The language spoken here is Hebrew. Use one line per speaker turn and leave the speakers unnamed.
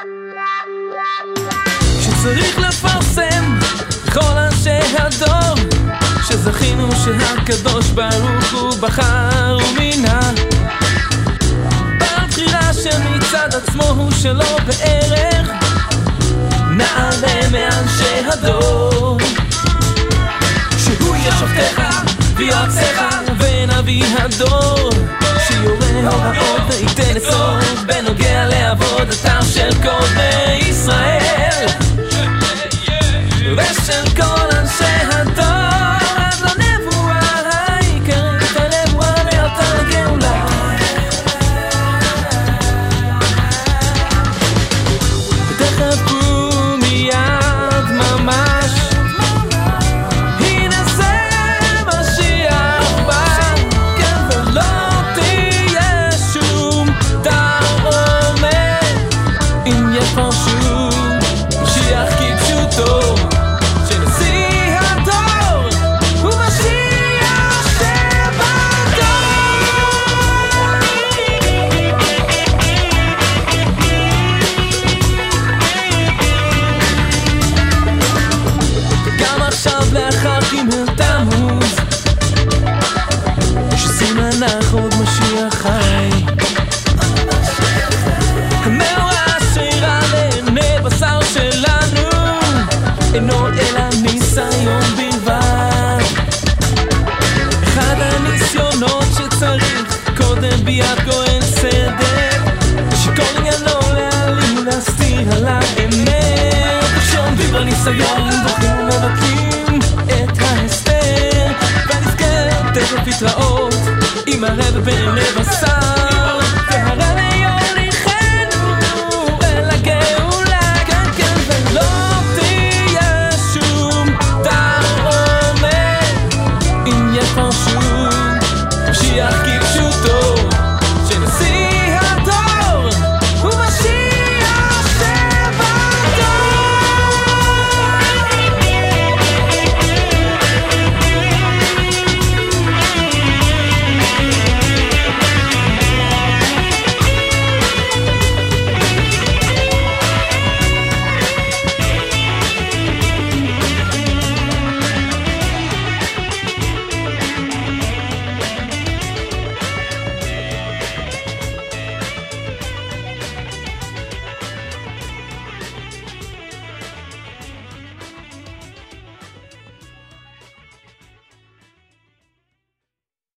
שצריך לפרסם לכל אנשי הדור שזכינו שהקדוש ברוך הוא בחר ומינה בעל בחירה שמצד עצמו הוא שלו בערך נעלה מאנשי הדור שהוא יהיה שופטך ויועציך ונביא הדור שיורה הוראות וייתן עצות בנוגע לעבודתם של כל בני ישראל ושל כל אנשי הדור עד לנבואה העיקרית הנבואה מאותה הגאולה ותחכו מיד ממש הנה זה משיח בא כן ולא תהיה שום תרעומת אם יפרשו משיח כפשוטו שנשיא הדור הוא משיח שבדור וגם עכשיו לאחר קימל תמוז שסימנך עוד משיח חי המאורע שירה לעיני בשר שלנו אינו אלא ניסיון בלבד אחד הניסיונות שצריך קודם ביד כהן צדק שכל עניינו להעלים ולהסתיר על האמת שעומדים בניסיון דוחים ומבטלים את ההסתר ונזכה תכף להתראות עם הרב בעיני בשר